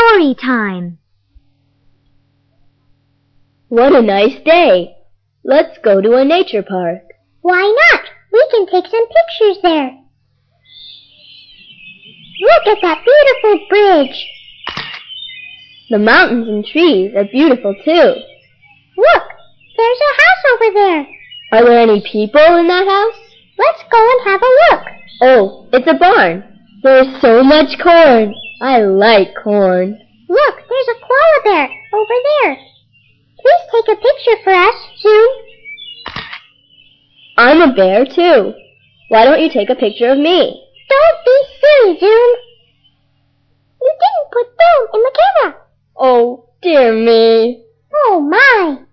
story time. What a nice day. Let's go to a nature park. Why not? We can take some pictures there. Look at that beautiful bridge. The mountains and trees are beautiful too. Look, there's a house over there. Are there any people in that house? Let's go and have a look. Oh, it's a barn. There's so much corn. I like corn. Look, there's a koala bear over there. Please take a picture for us, Zoom. I'm a bear too. Why don't you take a picture of me? Don't be silly, Zoom. You didn't put film in the camera. Oh, dear me. Oh, my.